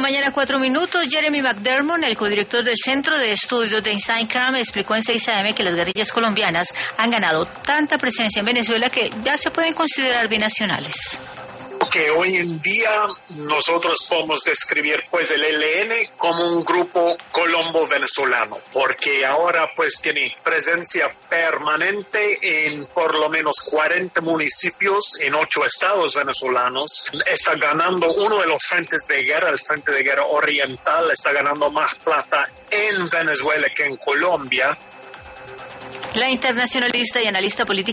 Mañana 4 minutos, Jeremy McDermott, el codirector del Centro de Estudios de Inside Crime, explicó en 6 AM que las guerrillas colombianas han ganado tanta presencia en Venezuela que ya se pueden considerar binacionales. Que hoy en día nosotros podemos describir pues el ELN como un grupo colombo-venezolano, porque ahora pues tiene presencia permanente en por lo menos 40 municipios en 8 estados venezolanos. Está ganando uno de los frentes de guerra, el Frente de Guerra Oriental, está ganando más plata en Venezuela que en Colombia. La internacionalista y analista política